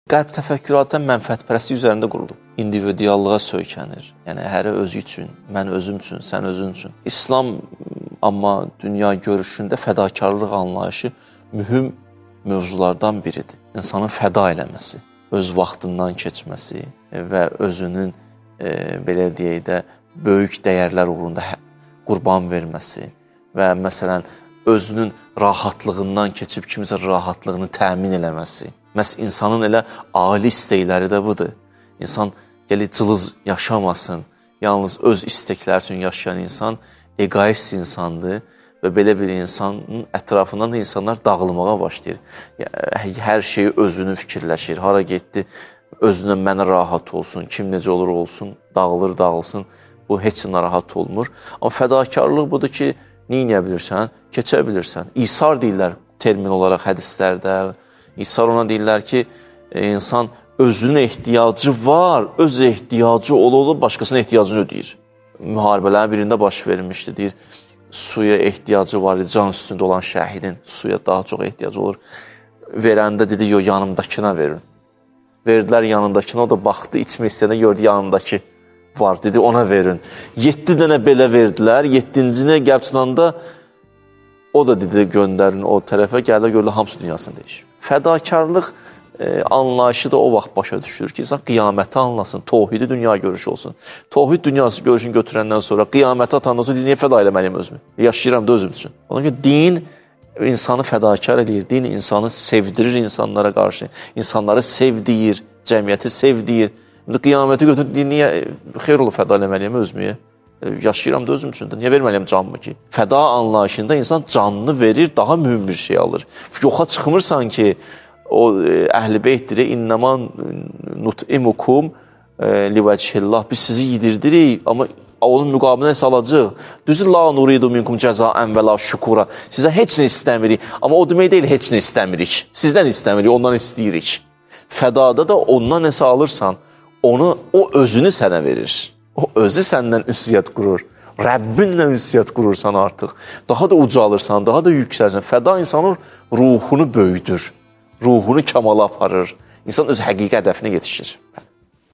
Qərb təfəkküratı mənfəətpərəstlik üzərində qurulub. İndividuallığa söykənir. Yəni, hərə özü üçün, mən özüm üçün, sən özün üçün. İslam amma dünya görüşündə fədakarlıq anlayışı mühüm mövzulardan biridir. İnsanın fəda eləməsi, öz vaxtından keçməsi və özünün, belə deyək də, böyük dəyərlər uğrunda qurban verməsi və məsələn, özünün rahatlığından keçib kimisə rahatlığını təmin eləməsi. Məhz insanın elə ali istəkləri də budur. İnsan gəlir cılız yaşamasın, yalnız öz isteklər üçün yaşayan insan egoist insandır və belə bir insanın ətrafından da insanlar dağılmağa başlayır. Hər şeyi özünü fikirləşir, hara getdi, özünə mənə rahat olsun, kim necə olur olsun, dağılır, dağılsın, bu heç narahat olmur. Amma fədakarlıq budur ki, neyə bilirsən, keçə bilirsən. İsar deyirlər termin olaraq hədislərdə. İsar ona deyirlər ki, insan özünün ehtiyacı var, öz ehtiyacı olub başqasının ehtiyacını ödəyir. Müharibələrin birində baş vermişdi, deyir, suya ehtiyacı var idi, can üstündə olan şəhidin suya daha çox ehtiyacı olur. Verəndə dedi, yox, yanımdakına verin. Verdilər yanındakına, o da baxdı, içmək istəyəndə gördü yanındakı var, dedi, ona verin. 7 dənə belə verdilər, 7-cinə gəlçinanda o da dedi, göndərin o tərəfə, gəldə gördü, hamısı dünyasını dəyişir. Fədakarlıq anlayışı da o vaxt başa düşür ki, insan qiyaməti anlasın, tohidi dünya görüşü olsun. Tohid dünyası görüşünü götürəndən sonra, qiyaməti atandan sonra niyə fəda eləməliyim özümü? Yaşayıram da özüm üçün. Ona görə din insanı fədakar edir, din insanı sevdirir insanlara qarşı, insanları sevdiyir, cəmiyyəti sevdiyir. Qiyaməti götürür, niyə xeyr olub fəda eləməliyim özümü? Yaşayıram da özüm üçün də, niyə verməliyəm canımı ki? Fəda anlayışında insan canını verir, daha mühüm bir şey alır. Yoxa çıxmırsan ki, o əhl-i beytdir, innəman nut'imukum livəcihillah, biz sizi yedirdirik, amma onun müqabilində nəsə alacaq. Düzdür, la nuridu minkum cəzaən və la şükura. Sizə heç nə istəmirik, amma o demək deyil, heç nə istəmirik. Sizdən istəmirik, ondan istəyirik. Fədada da ondan nəsə alırsan, onu, o özünü sənə verir. O özü səndən ünsiyyət qurur. Rəbbinlə ünsiyyət qurursan artıq. Daha da ucalırsan, daha da yüksəlsən. Fəda insanın ruhunu böyüdür. Ruhunu kamala aparır. İnsan öz həqiqi hədəfinə yetişir.